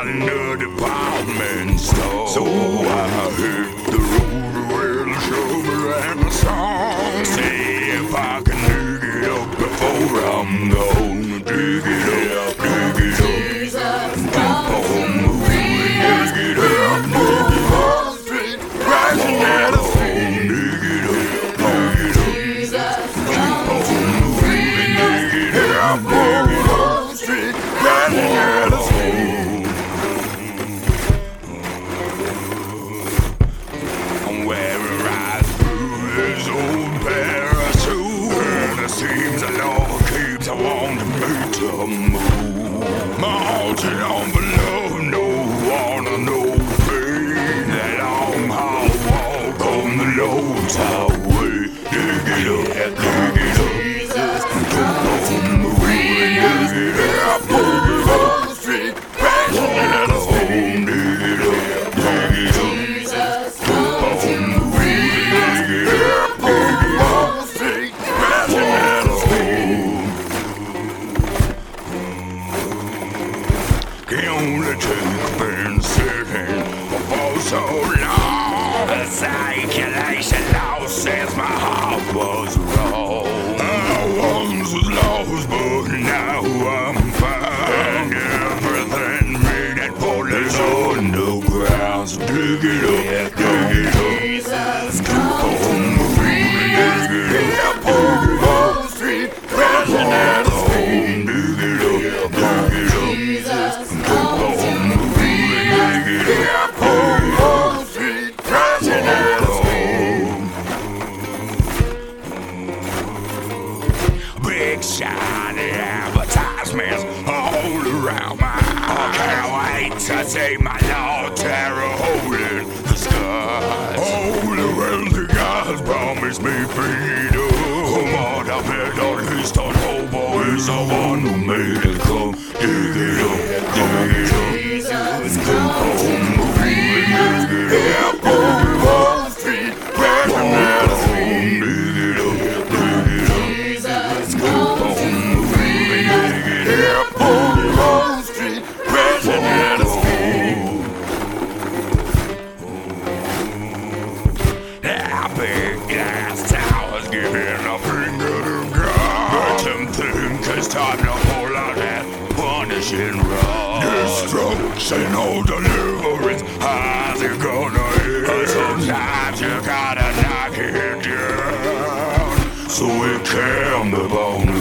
in the department store. So I hit the road with a shovel and a song. See if I can dig it up before I'm gone. Dig it up, dig it up. Keep on moving, dig it up, dig it up. Street, rising at a dig it up, dig it up. Keep on moving, dig it up, dig it up. Street, rising at a I'm wearing right through this old parachute, and it seems the Lord keeps wanting me to move. Marching on below, no honor, no pain. That long hard walk on the Lord's highway. Dig it up, dig it up. Keep on moving, dig it up, dig it up. Street, crashing at a home. Dig it up, dig it up. Can only take been sitting for so long. The circulation law says my heart was wrong. I once was lost, but now I'm found. Everything made that police underground. So dig it up, dig it up. Keep on moving, dig it up, dig it up. Street, crashing at a home. Dig it up, dig it up. Big shiny advertisements all around my eye. I can't wait to see my Lord Terror holding the sky. All the wealthy guys promise me freedom. But I bet at least on hope is the one who made it come. Dig it up, dig it up. Keep on moving, dig it up, dig it up. Street, crashing at a home. Dig it up, dig it up. Keep on moving, dig it up, dig it up. Street, crashing at a home. Big glass towers giving a finger to God. Let them think it's time to pull out that punishing rod. Destruction or deliverance, how's it gonna end? Sometimes you gotta knock it down so it can be born.